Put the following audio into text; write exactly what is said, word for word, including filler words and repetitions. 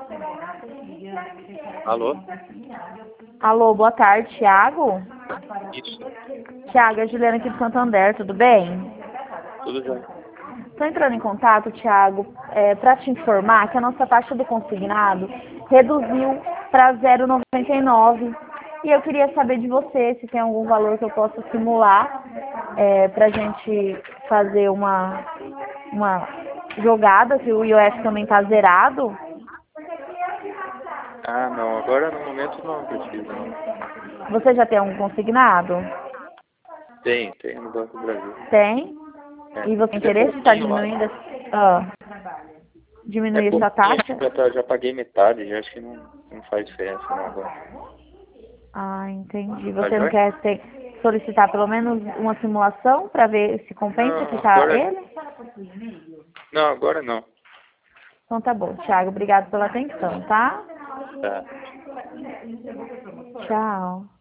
Alô? Alô, boa tarde, Thiago? Isso, Thiago, é a Juliana aqui do Santander, tudo bem? tudo já. Estou entrando em contato, Thiago, é, para te informar que a nossa taxa do consignado reduziu para zero vírgula noventa e nove. E eu queria saber de você se tem algum valor que eu possa simular é, para a gente fazer uma, uma jogada, se o I O F também está zerado. Ah, não, agora no momento não precisa, não. Você já tem algum consignado? Tem, tem no Banco do Brasil. Tem? É. E você tem Mas é interesse em estar pouquinho lá. diminuindo, ah, É diminuir essa pouquinho, acho taxa? que já, tá- já paguei metade, já acho que não, não faz diferença não agora. Ah, entendi. Tá Você não joia? quer ter, solicitar pelo menos uma simulação para ver se compensa Não, ficar agora. ele? Não, agora não. Então tá bom, Thiago. Obrigado pela atenção, tá? Tá. Tchau.